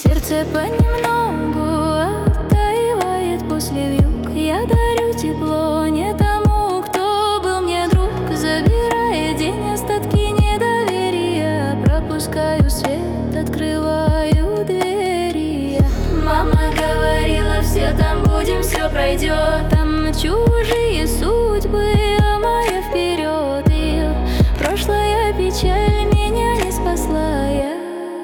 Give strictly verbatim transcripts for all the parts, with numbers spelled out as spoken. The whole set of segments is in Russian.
Сердце понемногу оттаивает после вьюг. Я дарю тепло не тому, кто был мне друг. Забирая день остатки недоверия, пропускаю свет, открываю двери. Мама говорила, все там будем, все пройдет. Там чужие судьбы, а моя вперед. И прошлая печаль меня не спасла. Я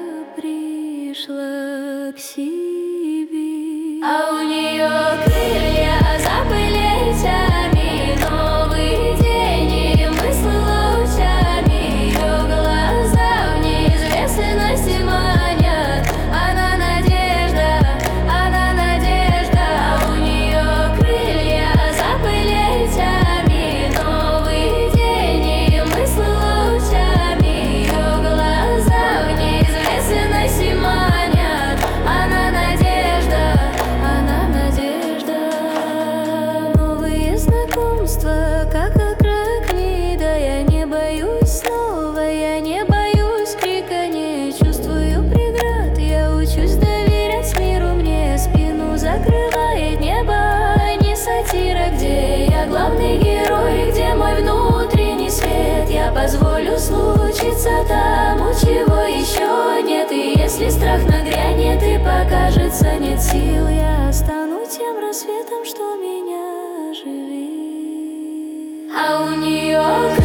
пришла к себе, а у нее крылья запылетями, новый день и мысли лучами. Ее глаза в неизвестности манят. Она надежда, она надежда, а у нее крылья запылетями, новый день и мысли лучами. Ее глаза в неизвестности манят. Она надежда, она надежда. Новые знакомства, как акрокнида. Я не боюсь снова, я не боюсь крика, не чувствую преград. Я учусь доверять миру, мне спину закрывает небо. Не сатира, где я главный герой, где мой внутренний свет. Я позволю случиться тому, чего еще нет. И если страх нагрянет и покажется нет сил, я стану тем рассветом, что меня живит. А у нее